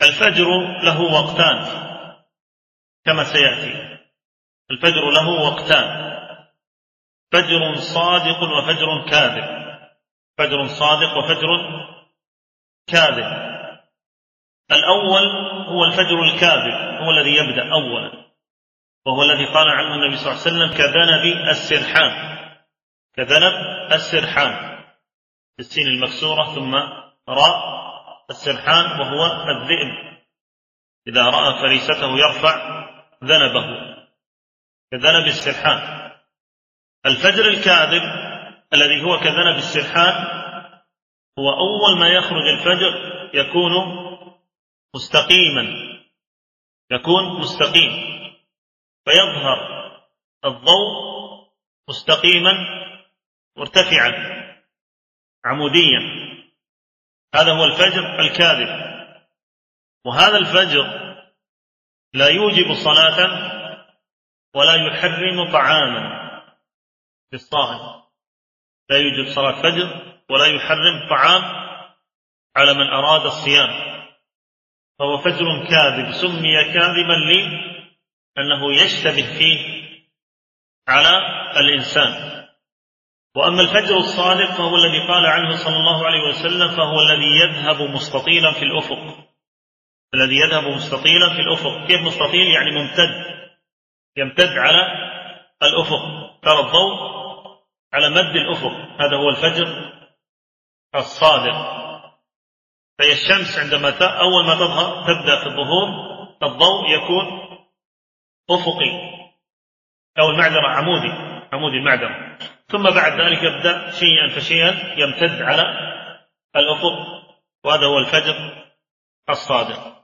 الفجر له وقتان كما سيأتي. الفجر له وقتان: فجر صادق وفجر كاذب. فجر صادق وفجر كاذب. الأول هو الفجر الكاذب، هو الذي يبدأ أولا، وهو الذي قال عنه النبي صلى الله عليه وسلم: كذنب السرحان. كذنب السرحان بالسين المكسورة ثم راء السرحان، وهو الذئب إذا رأى فريسته يرفع ذنبه، كذنب السرحان. الفجر الكاذب الذي هو كذنب السرحان هو أول ما يخرج الفجر يكون مستقيما، يكون مستقيم، فيظهر الضوء مستقيما مرتفعا عموديا. هذا هو الفجر الكاذب. وهذا الفجر لا يوجب صلاة ولا يحرم طعاما للصائم، لا يوجب صلاة فجر ولا يحرم طعام على من أراد الصيام، فهو فجر كاذب. سمي كاذبا لأنه يشتبه فيه على الإنسان. وأما الفجر الصادق فهو الذي قال عنه صلى الله عليه وسلم: فهو الذي يذهب مستطيلا في الأفق. الذي يذهب مستطيلا في الأفق. كيف مستطيل؟ يعني ممتد، يمتد على الأفق، ترى الضوء على مد الأفق. هذا هو الفجر الصادق. فهي الشمس عندما أول ما تظهر تبدأ في الظهور الضوء يكون أفقي، أو المعذرة عمودي المعذرة، ثم بعد ذلك يبدأ شيئا فشيئا يمتد على الأفق، وهذا هو الفجر الصادق.